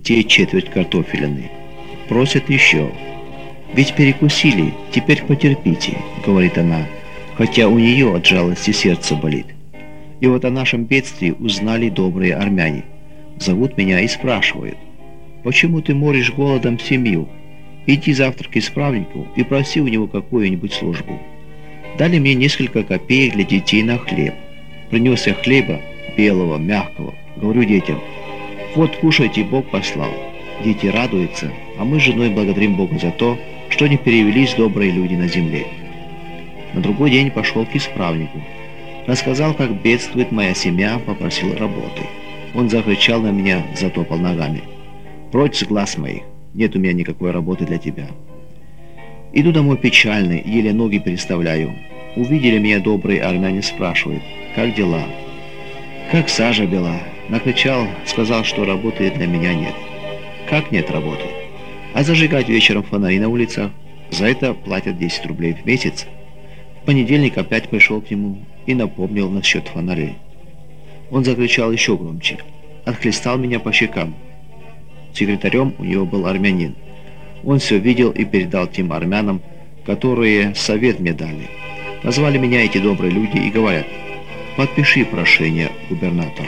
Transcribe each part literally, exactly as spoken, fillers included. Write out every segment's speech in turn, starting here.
те четверть картофелины. Просят еще. «Ведь перекусили, теперь потерпите», — говорит она, хотя у нее от жалости сердце болит. И вот о нашем бедствии узнали добрые армяне. Зовут меня и спрашивают: «Почему ты моришь голодом семью? Иди завтра к исправнику и проси у него какую-нибудь службу». Дали мне несколько копеек для детей на хлеб. Принес я хлеба, белого, мягкого. Говорю детям: «Вот кушайте, Бог послал». Дети радуются, а мы с женой благодарим Бога за то, что не перевелись добрые люди на земле. На другой день пошел к исправнику. Рассказал, как бедствует моя семья, попросил работы. Он закричал на меня, затопал ногами: «Прочь с глаз моих, нет у меня никакой работы для тебя». Иду домой печальный, еле ноги переставляю. Увидели меня добрые армяне, спрашивают: «Как дела?» «Как сажа бела». Накричал, сказал, что работы для меня нет. «Как нет работы? А зажигать вечером фонари на улицах? За это платят десять рублей в месяц». В понедельник опять пришел к нему и напомнил насчет фонарей. Он закричал еще громче, отхлестал меня по щекам. Секретарем у него был армянин. Он все видел и передал тем армянам, которые совет мне дали. Назвали меня эти добрые люди и говорят: «Подпиши прошение губернатору».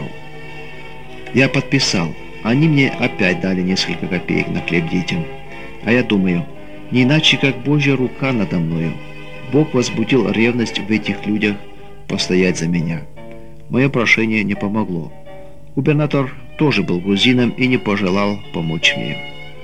Я подписал. Они мне опять дали несколько копеек на хлеб детям. А я думаю, не иначе, как Божья рука надо мною. Бог возбудил ревность в этих людях постоять за меня. Мое прошение не помогло. Губернатор тоже был грузином и не пожелал помочь мне.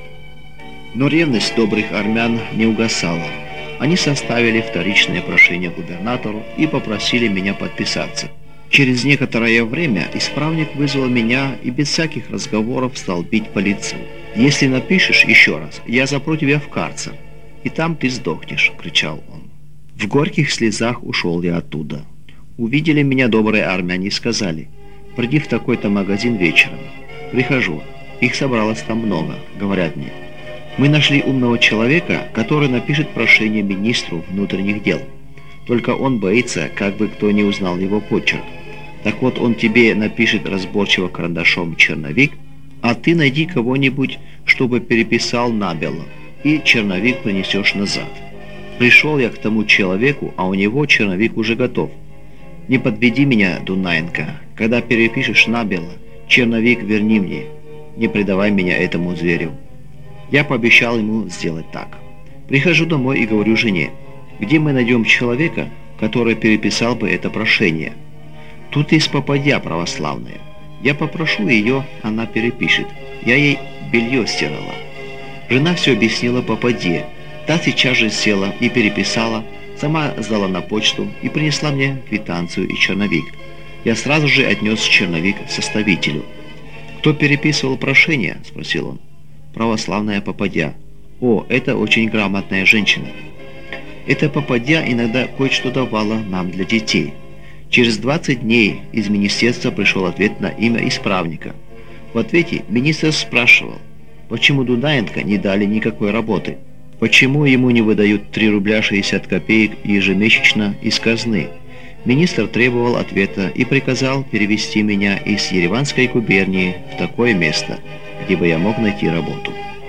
Но ревность добрых армян не угасала. Они составили вторичное прошение губернатору и попросили меня подписаться. Через некоторое время исправник вызвал меня и без всяких разговоров стал бить по лицу. «Если напишешь еще раз, я запру тебя в карцер, и там ты сдохнешь», — кричал он. В горьких слезах ушел я оттуда. Увидели меня добрые армяне и сказали: «Приди в такой-то магазин вечером». Прихожу. Их собралось там много. Говорят мне: «Мы нашли умного человека, который напишет прошение министру внутренних дел. Только он боится, как бы кто не узнал его почерк. Так вот, он тебе напишет разборчиво карандашом черновик, а ты найди кого-нибудь, чтобы переписал набело, и черновик принесешь назад». Пришел я к тому человеку, а у него черновик уже готов. «Не подведи меня, Дунаенко. Когда перепишешь набело, черновик верни мне. Не предавай меня этому зверю». Я пообещал ему сделать так. Прихожу домой и говорю жене: «Где мы найдем человека, который переписал бы это прошение?» Тут есть попадья православная. Я попрошу ее, она перепишет. Я ей белье стирала. Жена все объяснила попадье. Та сейчас же села и переписала, сама сдала на почту и принесла мне квитанцию и черновик. Я сразу же отнес черновик составителю. «Кто переписывал прошение?» – спросил он. «Православная попадья». «О, это очень грамотная женщина». Эта попадья иногда кое-что давала нам для детей. Через двадцать дней из министерства пришел ответ на имя исправника. В ответе министр спрашивал, почему Дунаенко не дали никакой работы, почему ему не выдают три рубля шестьдесят копеек ежемесячно из казны. Министр требовал ответа и приказал перевести меня из Ереванской губернии в такое место, где бы я мог найти работу.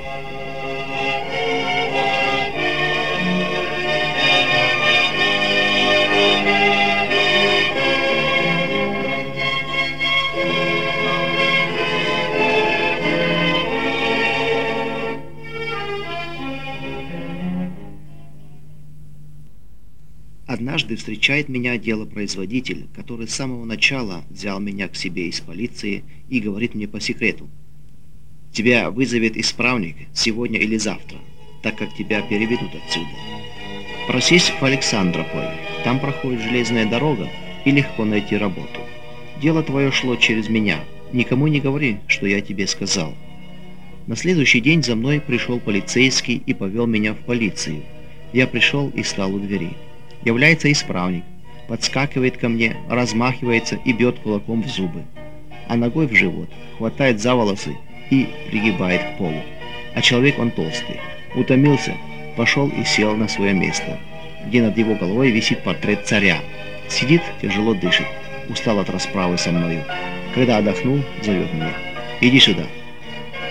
Однажды встречает меня делопроизводитель, который с самого начала взял меня к себе из полиции и говорит мне по секрету: «Тебя вызовет исправник сегодня или завтра, так как тебя переведут отсюда. Просись в Александрополь, там проходит железная дорога и легко найти работу. Дело твое шло через меня, никому не говори, что я тебе сказал». На следующий день за мной пришел полицейский и повел меня в полицию. Я пришел и стал у двери. Является исправник, подскакивает ко мне, размахивается и бьет кулаком в зубы, а ногой в живот, хватает за волосы и пригибает к полу. А человек он толстый. Утомился, пошел и сел на свое место, где над его головой висит портрет царя. Сидит, тяжело дышит, устал от расправы со мною. Когда отдохнул, зовет меня: «Иди сюда».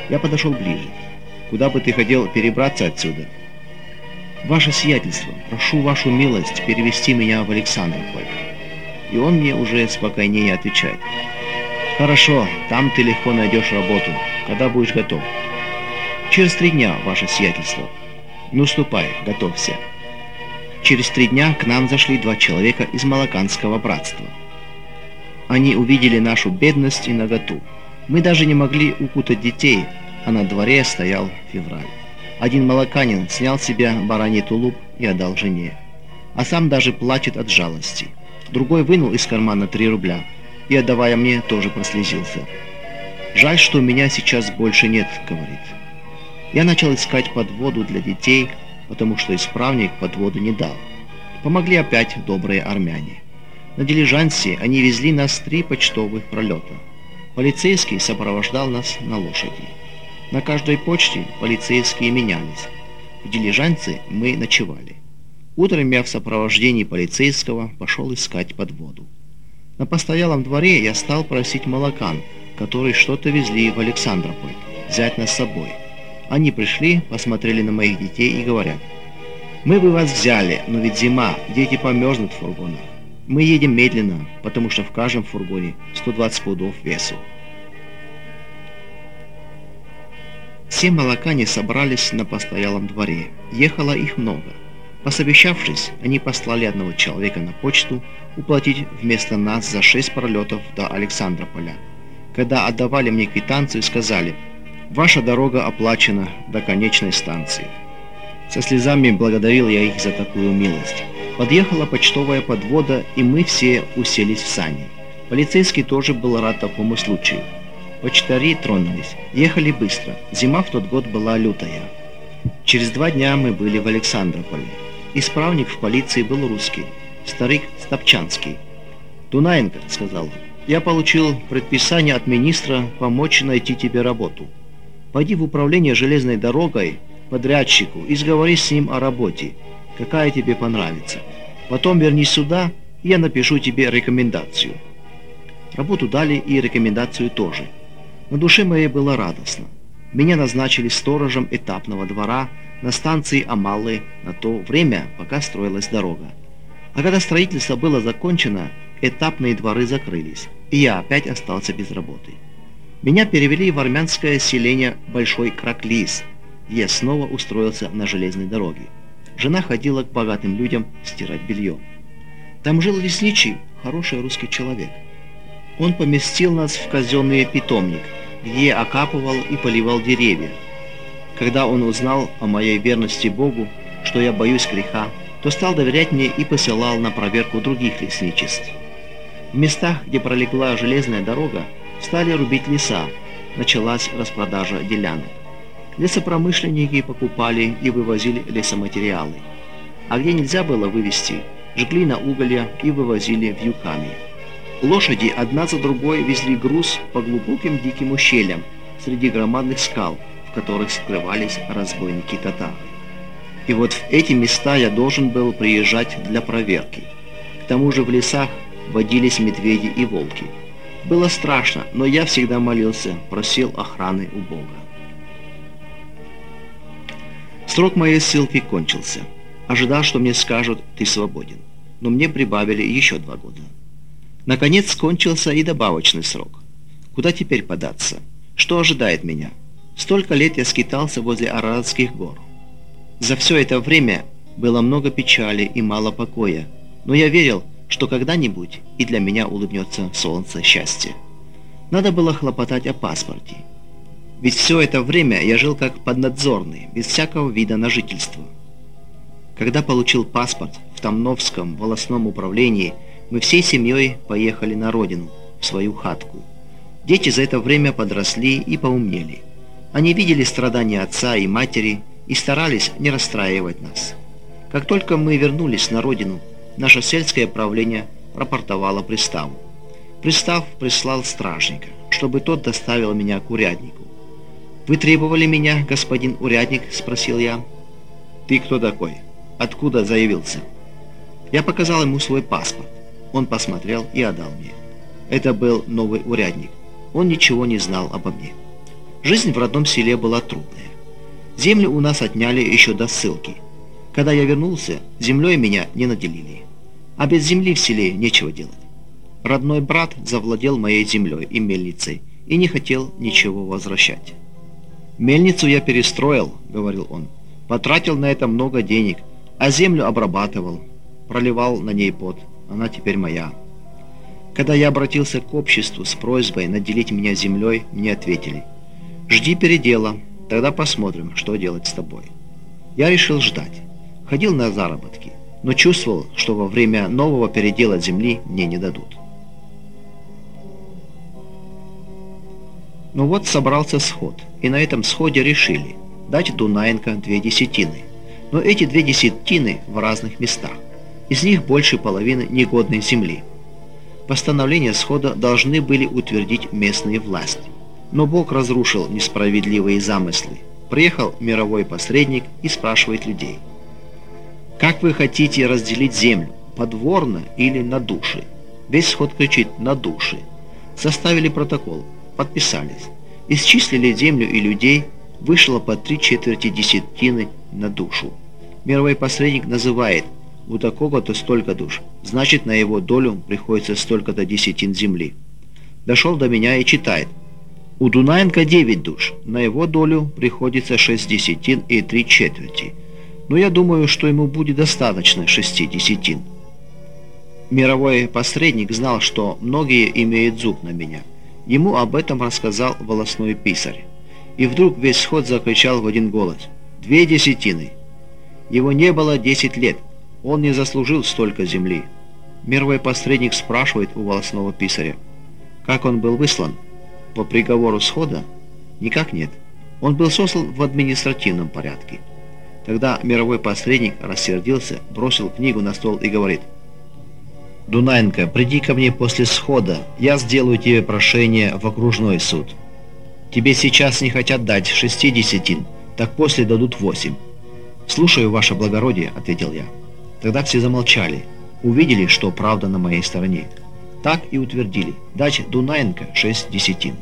Я подошел ближе. «Куда бы ты хотел перебраться отсюда?» «Ваше сиятельство, прошу вашу милость перевести меня в Александрополь». И он мне уже спокойнее отвечает: «Хорошо, там ты легко найдешь работу, когда будешь готов». «Через три дня, ваше сиятельство». «Ну ступай, готовься». Через три дня к нам зашли два человека из Молоканского братства. Они увидели нашу бедность и наготу. Мы даже не могли укутать детей, а на дворе стоял февраль. Один молоканин снял с себя бараний тулуп и отдал жене, а сам даже плачет от жалости. Другой вынул из кармана три рубля и, отдавая мне, тоже прослезился. «Жаль, что у меня сейчас больше нет», — говорит. Я начал искать подводу для детей, потому что исправник подводу не дал. Помогли опять добрые армяне. На дилижансе они везли нас три почтовых пролета. Полицейский сопровождал нас на лошади. На каждой почте полицейские менялись. В дилижансе мы ночевали. Утром я в сопровождении полицейского пошел искать подводу. На постоялом дворе я стал просить молокан, которые что-то везли в Александрополь, взять нас с собой. Они пришли, посмотрели на моих детей и говорят: «Мы бы вас взяли, но ведь зима, дети померзнут в фургонах. Мы едем медленно, потому что в каждом фургоне сто двадцать пудов весу». Все молокане собрались на постоялом дворе. Ехало их много. Посовещавшись, они послали одного человека на почту уплатить вместо нас за шесть пролетов до Александрополя. Когда отдавали мне квитанцию, сказали: «Ваша дорога оплачена до конечной станции». Со слезами благодарил я их за такую милость. Подъехала почтовая подвода, и мы все уселись в сани. Полицейский тоже был рад такому случаю. Почтари тронулись. Ехали быстро. Зима в тот год была лютая. Через два дня мы были в Александрополе. Исправник в полиции был русский, старик Стопчанский. «Дунаенко», — сказал он, — «я получил предписание от министра помочь найти тебе работу. Пойди в управление железной дорогой подрядчику и сговори с ним о работе, какая тебе понравится. Потом вернись сюда, и я напишу тебе рекомендацию». Работу дали и рекомендацию тоже. На душе моей было радостно. Меня назначили сторожем этапного двора на станции Амалы на то время, пока строилась дорога. А когда строительство было закончено, этапные дворы закрылись, и я опять остался без работы. Меня перевели в армянское селение Большой Краклис, где я снова устроился на железной дороге. Жена ходила к богатым людям стирать белье. Там жил лесничий, хороший русский человек. Он поместил нас в казенный питомник, где я окапывал и поливал деревья. Когда он узнал о моей верности Богу, что я боюсь греха, то стал доверять мне и посылал на проверку других лесничеств. В местах, где пролегла железная дорога, стали рубить леса, началась распродажа делянок. Лесопромышленники покупали и вывозили лесоматериалы. А где нельзя было вывезти, жгли на уголья и вывозили вьюками. Лошади одна за другой везли груз по глубоким диким ущельям среди громадных скал, в которых скрывались разбойники-татары. И вот в эти места я должен был приезжать для проверки. К тому же в лесах водились медведи и волки. Было страшно, но я всегда молился, просил охраны у Бога. Срок моей ссылки кончился. Ожидал, что мне скажут: «Ты свободен». Но мне прибавили еще два года. Наконец кончился и добавочный срок. Куда теперь податься? Что ожидает меня? Столько лет я скитался возле Арадских гор. За все это время было много печали и мало покоя, но я верил, что когда-нибудь и для меня улыбнется солнце счастья. Надо было хлопотать о паспорте. Ведь все это время я жил как поднадзорный, без всякого вида на жительство. Когда получил паспорт в Тамновском волостном управлении, мы всей семьей поехали на родину, в свою хатку. Дети за это время подросли и поумнели. Они видели страдания отца и матери и старались не расстраивать нас. Как только мы вернулись на родину, наше сельское правление рапортовало приставу. Пристав прислал стражника, чтобы тот доставил меня к уряднику. «Вы требовали меня, господин урядник?» – спросил я. «Ты кто такой? Откуда заявился?» Я показал ему свой паспорт. Он посмотрел и отдал мне. Это был новый урядник. Он ничего не знал обо мне. Жизнь в родном селе была трудная. Земли у нас отняли еще до ссылки. Когда я вернулся, землей меня не наделили. А без земли в селе нечего делать. Родной брат завладел моей землей и мельницей и не хотел ничего возвращать. «Мельницу я перестроил», — говорил он, — «потратил на это много денег, а землю обрабатывал, проливал на ней пот, она теперь моя». Когда я обратился к обществу с просьбой наделить меня землей, мне ответили: «Жди передела, тогда посмотрим, что делать с тобой». Я решил ждать. Ходил на заработки, но чувствовал, что во время нового передела земли мне не дадут. Ну вот собрался сход, и на этом сходе решили дать Дунаенко две десятины. Но эти две десятины в разных местах. Из них больше половины негодной земли. Постановление схода должны были утвердить местные власти. Но Бог разрушил несправедливые замыслы. Приехал мировой посредник и спрашивает людей: «Как вы хотите разделить землю, подворно или на души?» Весь сход кричит: «На души». Составили протокол, подписались, исчислили землю и людей, вышло по три четверти десятины на душу. Мировой посредник называет: у такого-то столько душ, значит, на его долю приходится столько-то десятин земли. Дошел до меня и читает: у Дунаенко девять душ, на его долю приходится шесть десятин и три четверти. Но я думаю, что ему будет достаточно шести десятин. Мировой посредник знал, что многие имеют зуб на меня. Ему об этом рассказал волостной писарь. И вдруг весь сход закричал в один голос: «Две десятины!» Его не было десять лет. Он не заслужил столько земли. Мировой посредник спрашивает у волосного писаря: как он был выслан? По приговору схода? Никак нет. Он был сослан в административном порядке. Тогда мировой посредник рассердился, бросил книгу на стол и говорит: «Дунаенко, приди ко мне после схода, я сделаю тебе прошение в окружной суд. Тебе сейчас не хотят дать шести десятин, так после дадут восемь». «Слушаю, ваше благородие», — ответил я. Тогда все замолчали, увидели, что правда на моей стороне. Так и утвердили дать Дунаенко шесть десятин.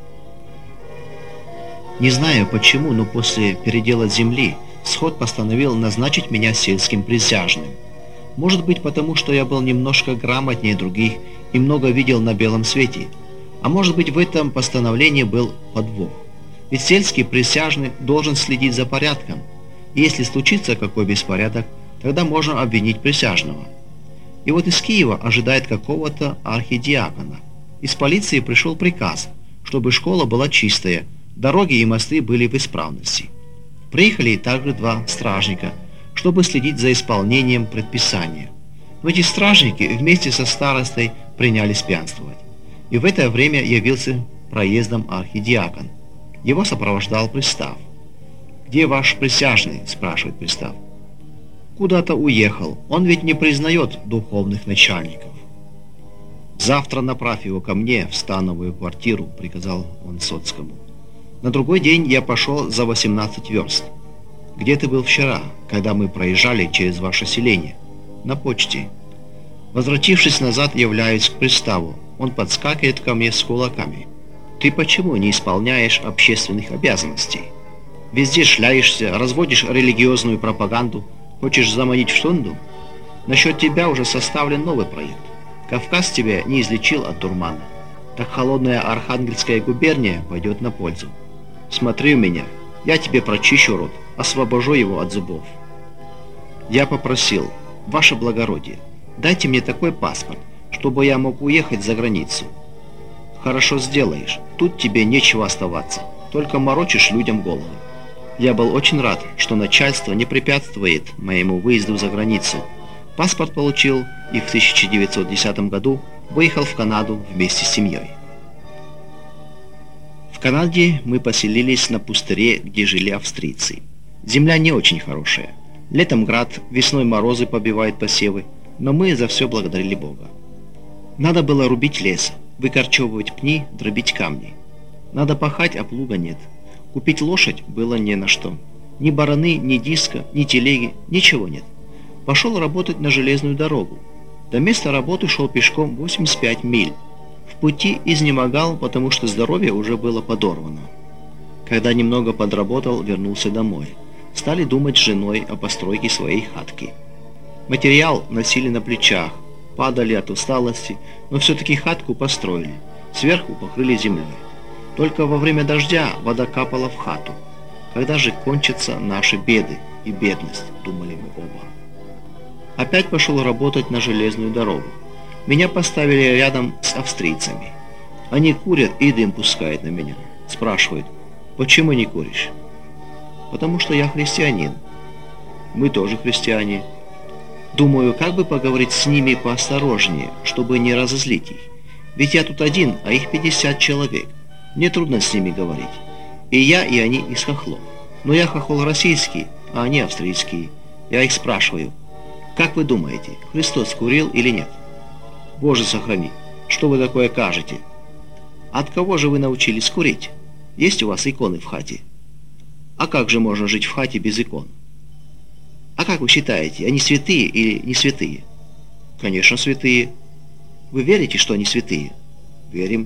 Не знаю почему, но после передела земли сход постановил назначить меня сельским присяжным. Может быть, потому что я был немножко грамотнее других и много видел на белом свете. А может быть, в этом постановлении был подвох. Ведь сельский присяжный должен следить за порядком. И если случится какой беспорядок, тогда можно обвинить присяжного. И вот из Киева ожидает какого-то архидиакона. Из полиции пришел приказ, чтобы школа была чистая, дороги и мосты были в исправности. Приехали также два стражника, чтобы следить за исполнением предписания. Но эти стражники вместе со старостой принялись пьянствовать. И в это время явился проездом архидиакон. Его сопровождал пристав. «Где ваш присяжный?» – спрашивает пристав. «Куда-то уехал. Он ведь не признает духовных начальников». «Завтра направь его ко мне в становую квартиру», – приказал он Соцкому. На другой день я пошел за восемнадцать верст. «Где ты был вчера, когда мы проезжали через ваше селение?» «На почте». Возвратившись назад, являюсь к приставу. Он подскакивает ко мне с кулаками. «Ты почему не исполняешь общественных обязанностей? Везде шляешься, разводишь религиозную пропаганду, хочешь заманить в штунду? Насчет тебя уже составлен новый проект. Кавказ тебя не излечил от дурмана. Так холодная Архангельская губерния пойдет на пользу. Смотри у меня, я тебе прочищу рот, освобожу его от зубов». Я попросил: «Ваше благородие, дайте мне такой паспорт, чтобы я мог уехать за границу». «Хорошо сделаешь, тут тебе нечего оставаться, только морочишь людям головы». Я был очень рад, что начальство не препятствует моему выезду за границу. Паспорт получил и в тысяча девятьсот десятом году выехал в Канаду вместе с семьей. В Канаде мы поселились на пустыре, где жили австрийцы. Земля не очень хорошая. Летом град, весной морозы побивают посевы, но мы за все благодарили Бога. Надо было рубить лес, выкорчевывать пни, дробить камни. Надо пахать, а плуга нет. Купить лошадь было не на что. Ни бараны, ни диска, ни телеги, ничего нет. Пошел работать на железную дорогу. До места работы шел пешком восемьдесят пять миль. В пути изнемогал, потому что здоровье уже было подорвано. Когда немного подработал, вернулся домой. Стали думать с женой о постройке своей хатки. Материал носили на плечах, падали от усталости, но все-таки хатку построили. Сверху покрыли землей. Только во время дождя вода капала в хату. Когда же кончатся наши беды и бедность, думали мы оба. Опять пошел работать на железную дорогу. Меня поставили рядом с австрийцами. Они курят и дым пускают на меня. Спрашивают: почему не куришь? Потому что я христианин. Мы тоже христиане. Думаю, как бы поговорить с ними поосторожнее, чтобы не разозлить их. Ведь я тут один, а их пятьдесят человек. Мне трудно с ними говорить. И я, и они из хохлов. Но я хохол российский, а они австрийские. Я их спрашиваю: как вы думаете, Христос курил или нет? Боже сохрани, что вы такое кажете? От кого же вы научились курить? Есть у вас иконы в хате? А как же можно жить в хате без икон? А как вы считаете, они святые или не святые? Конечно, святые. Вы верите, что они святые? Верим.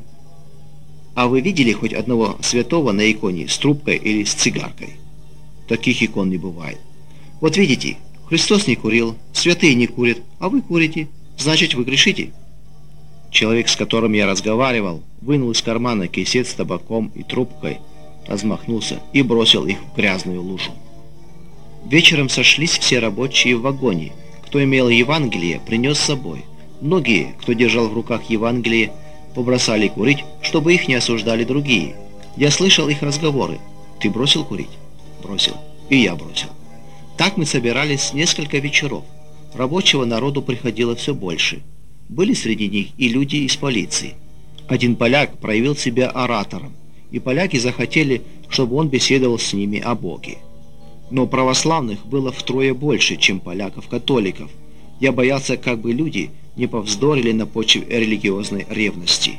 А вы видели хоть одного святого на иконе с трубкой или с цигаркой? Таких икон не бывает. Вот видите, Христос не курил, святые не курят, а вы курите, значит, вы грешите. Человек, с которым я разговаривал, вынул из кармана кисет с табаком и трубкой, размахнулся и бросил их в грязную лужу. Вечером сошлись все рабочие в вагоне. Кто имел Евангелие, принес с собой. Многие, кто держал в руках Евангелие, побросали курить, чтобы их не осуждали другие. Я слышал их разговоры. Ты бросил курить? Бросил. И я бросил. Так мы собирались несколько вечеров. Рабочего народу приходило все больше. Были среди них и люди из полиции. Один поляк проявил себя оратором, и поляки захотели, чтобы он беседовал с ними о Боге. Но православных было втрое больше, чем поляков-католиков. Я боялся, как бы люди не повздорили на почве религиозной ревности.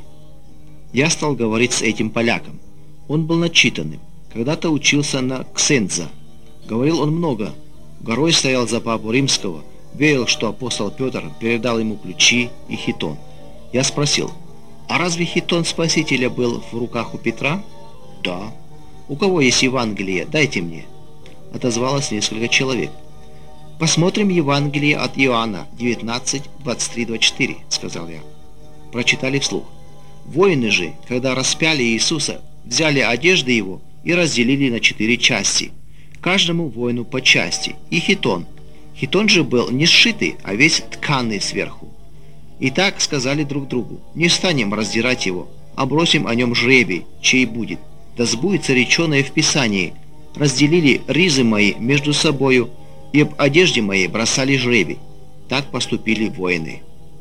Я стал говорить с этим поляком. Он был начитанным, когда-то учился на ксендза. Говорил он много, горой стоял за папу римского, верил, что апостол Петр передал ему ключи и хитон. Я спросил: а разве хитон Спасителя был в руках у Петра? Да. У кого есть Евангелие, дайте мне. Отозвалось несколько человек. Посмотрим Евангелие от Иоанна девятнадцать, двадцать три, двадцать четыре, сказал я. Прочитали вслух. Воины же, когда распяли Иисуса, взяли одежды его и разделили на четыре части, каждому воину по части, и хитон. Хитон же был не сшитый, а весь тканый сверху. И так сказали друг другу: не станем раздирать его, а бросим о нем жребий, чей будет. Да сбудется реченое в Писании: разделили ризы мои между собою, и об одежде моей бросали жребий. Так поступили воины.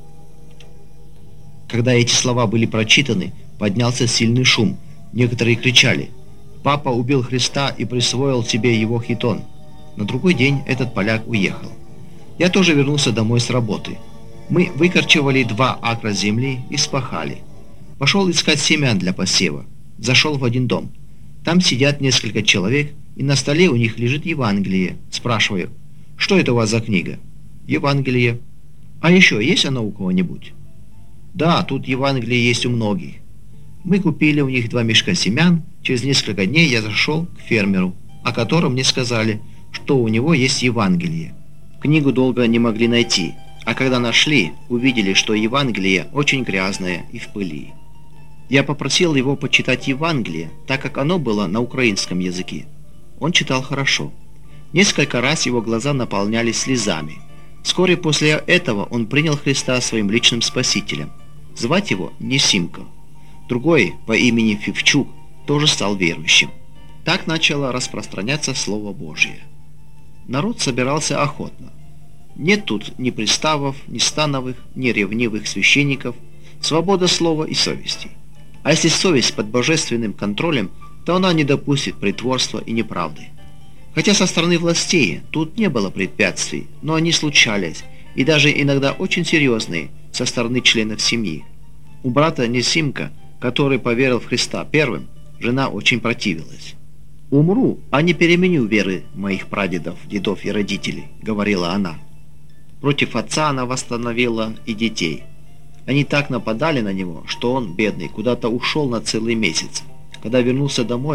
Когда эти слова были прочитаны, поднялся сильный шум. Некоторые кричали: «Папа убил Христа и присвоил себе его хитон». На другой день этот поляк уехал. Я тоже вернулся домой с работы. Мы выкорчевали два акра земли и спахали. Пошел искать семян для посева. Зашел в один дом. Там сидят несколько человек, и на столе у них лежит Евангелие. Спрашиваю: что это у вас за книга? Евангелие. А еще есть оно у кого-нибудь? Да, тут Евангелие есть у многих. Мы купили у них два мешка семян. Через несколько дней я зашел к фермеру, о котором мне сказали, что у него есть Евангелие. Книгу долго не могли найти, а когда нашли, увидели, что Евангелие очень грязное и в пыли. Я попросил его почитать Евангелие, так как оно было на украинском языке. Он читал хорошо. Несколько раз его глаза наполнялись слезами. Вскоре после этого он принял Христа своим личным спасителем. Звать его Несимко. Другой, по имени Фивчук, тоже стал верующим. Так начало распространяться Слово Божье. Народ собирался охотно. Нет тут ни приставов, ни становых, ни ревнивых священников, свобода слова и совести. А если совесть под божественным контролем, то она не допустит притворства и неправды. Хотя со стороны властей тут не было препятствий, но они случались, и даже иногда очень серьезные, со стороны членов семьи. У брата Несимка, который поверил в Христа первым, жена очень противилась. «Умру, а не переменю веры моих прадедов, дедов и родителей», — говорила она. Против отца она восстановила и детей. Они так нападали на него, что он, бедный, куда-то ушел на целый месяц. Когда вернулся домой,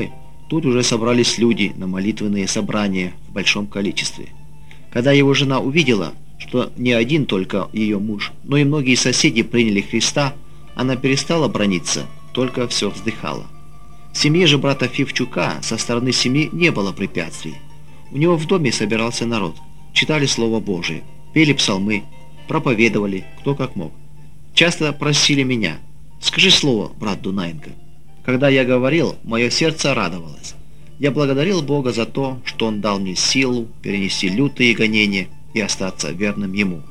Тут уже собрались люди на молитвенные собрания в большом количестве. Когда его жена увидела, что не один только ее муж, но и многие соседи приняли Христа, она перестала браниться, только все вздыхала. В семье же брата Фивчука со стороны семьи не было препятствий. У него в доме собирался народ, читали Слово Божие, пели псалмы, проповедовали, кто как мог. Часто просили меня: «Скажи слово, брат Дунаенко». Когда я говорил, мое сердце радовалось. Я благодарил Бога за то, что Он дал мне силу перенести лютые гонения и остаться верным Ему.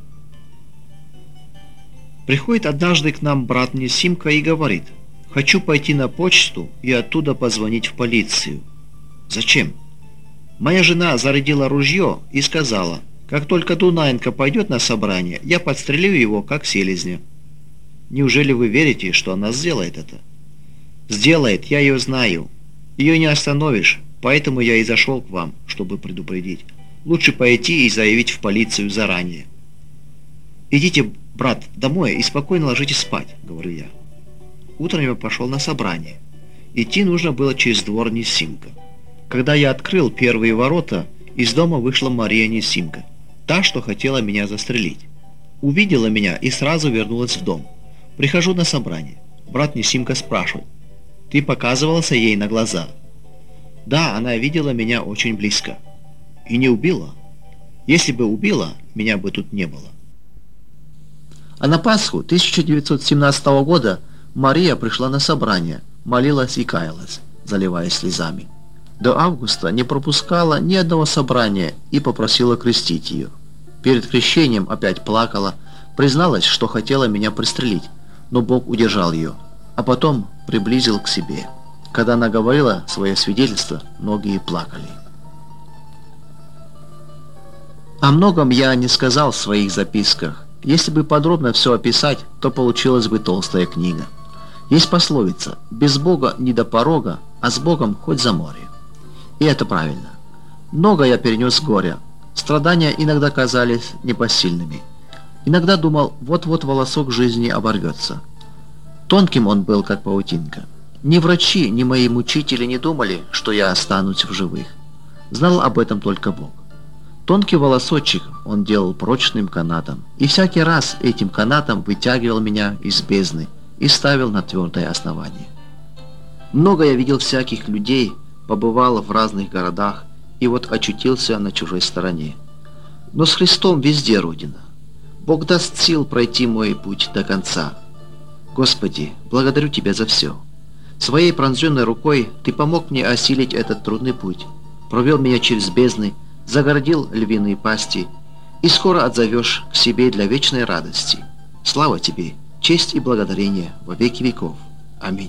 Приходит однажды к нам брат Несимка и говорит: «Хочу пойти на почту и оттуда позвонить в полицию». «Зачем?» «Моя жена зарядила ружье и сказала: как только Дунаенко пойдет на собрание, я подстрелю его, как селезня». «Неужели вы верите, что она сделает это?» «Сделает, я ее знаю. Ее не остановишь, поэтому я и зашел к вам, чтобы предупредить. Лучше пойти и заявить в полицию заранее». «Идите, брат, домой и спокойно ложитесь спать», — говорю я. Утром я пошел на собрание. Идти нужно было через двор Несимка. Когда я открыл первые ворота, из дома вышла Мария Несимка, та, что хотела меня застрелить. Увидела меня и сразу вернулась в дом. Прихожу на собрание. Брат Несимка спрашивает: «Ты показывался ей на глаза?» «Да, она видела меня очень близко». «И не убила?» «Если бы убила, меня бы тут не было». А на Пасху тысяча девятьсот семнадцатого года Мария пришла на собрание, молилась и каялась, заливаясь слезами. До августа не пропускала ни одного собрания и попросила крестить ее. Перед крещением опять плакала, призналась, что хотела меня пристрелить, но Бог удержал ее, а потом приблизил к себе. Когда она говорила свое свидетельство, многие плакали. О многом я не сказал в своих записках. Если бы подробно все описать, то получилась бы толстая книга. Есть пословица: «Без Бога не до порога, а с Богом хоть за море». И это правильно. Много я перенес горя. Страдания иногда казались непосильными. Иногда думал, вот-вот волосок жизни оборвется. Тонким он был, как паутинка. Ни врачи, ни мои мучители не думали, что я останусь в живых. Знал об этом только Бог. Тонкий волосочек он делал прочным канатом, и всякий раз этим канатом вытягивал меня из бездны и ставил на твердое основание. Много я видел всяких людей, побывал в разных городах, и вот очутился на чужой стороне. Но с Христом везде Родина. Бог даст сил пройти мой путь до конца. Господи, благодарю Тебя за все. Своей пронзенной рукой Ты помог мне осилить этот трудный путь, провел меня через бездны, загородил львиные пасти, и скоро отзовешь к себе для вечной радости. Слава Тебе, честь и благодарение во веки веков. Аминь.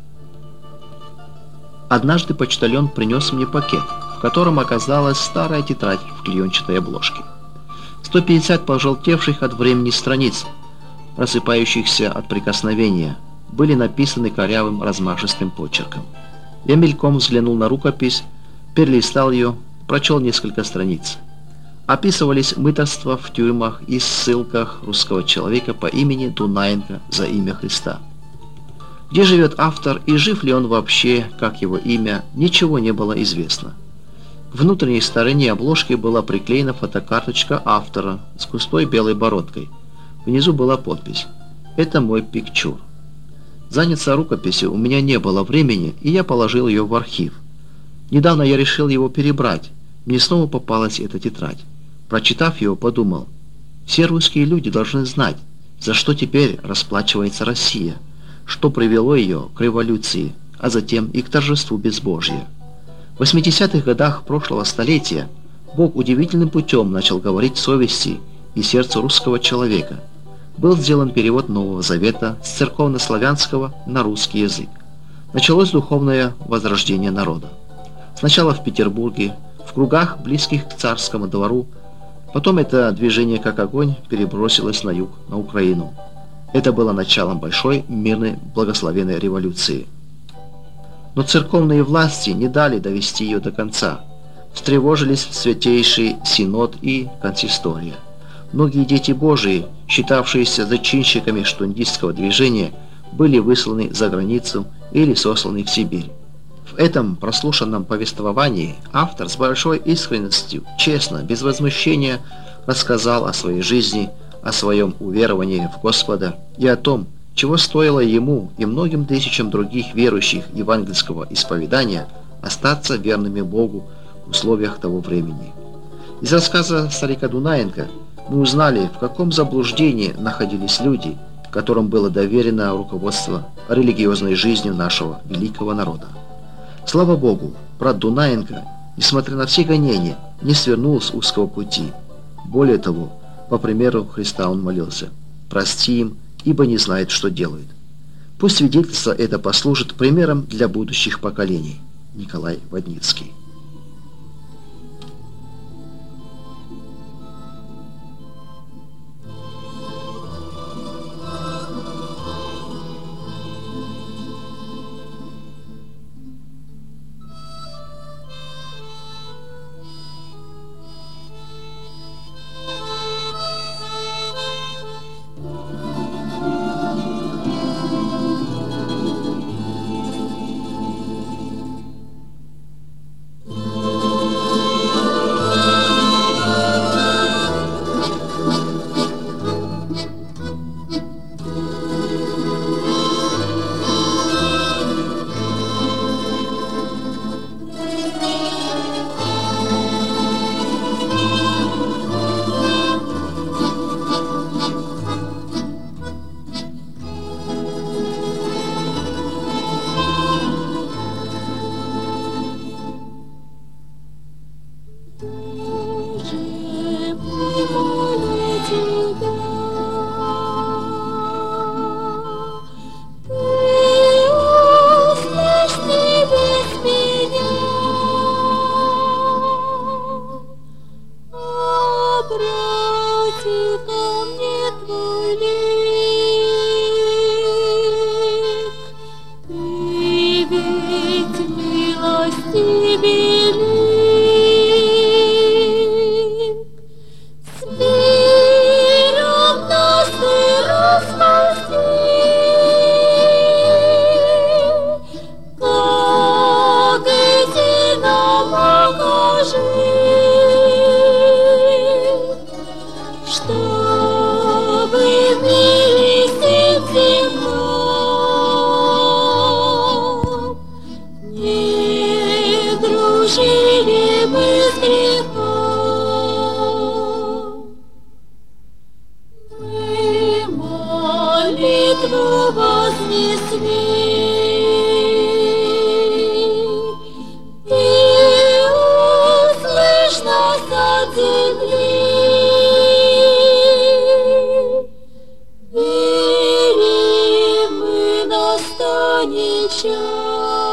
Однажды почтальон принес мне пакет, в котором оказалась старая тетрадь в клеенчатой обложке. сто пятьдесят пожелтевших от времени страниц, просыпающихся от прикосновения, были написаны корявым размашистым почерком. Я мельком взглянул на рукопись, перелистал ее, прочел несколько страниц. Описывались мытарства в тюрьмах и ссылках русского человека по имени Дунаенко за имя Христа. Где живет автор и жив ли он вообще, как его имя, ничего не было известно. К внутренней стороне обложки была приклеена фотокарточка автора с густой белой бородкой. Внизу была подпись: «Это мой пикчур». Заняться рукописью у меня не было времени, и я положил ее в архив. Недавно я решил его перебрать. Мне снова попалась эта тетрадь. Прочитав его, подумал: все русские люди должны знать, за что теперь расплачивается Россия, что привело ее к революции, а затем и к торжеству безбожия. В восьмидесятых годах прошлого столетия Бог удивительным путем начал говорить совести и сердцу русского человека. Был сделан перевод Нового Завета с церковно-славянского на русский язык. Началось духовное возрождение народа. Сначала в Петербурге, в кругах, близких к царскому двору, потом это движение как огонь перебросилось на юг, на Украину. Это было началом большой мирной благословенной революции. Но церковные власти не дали довести ее до конца. Встревожились Святейший Синод и Консистория. Многие дети Божии, считавшиеся зачинщиками штундистского движения, были высланы за границу или сосланы в Сибирь. В этом прослушанном повествовании автор с большой искренностью, честно, без возмущения рассказал о своей жизни, о своем уверовании в Господа и о том, чего стоило ему и многим тысячам других верующих евангельского исповедания остаться верными Богу в условиях того времени. Из рассказа старика Дунаенко мы узнали, в каком заблуждении находились люди, которым было доверено руководство религиозной жизнью нашего великого народа. Слава Богу, брат Дунаенко, несмотря на все гонения, не свернул с узкого пути. Более того, по примеру Христа он молился: «Прости им, ибо не знают, что делают». Пусть свидетельство это послужит примером для будущих поколений. Николай Водницкий. Настанет час.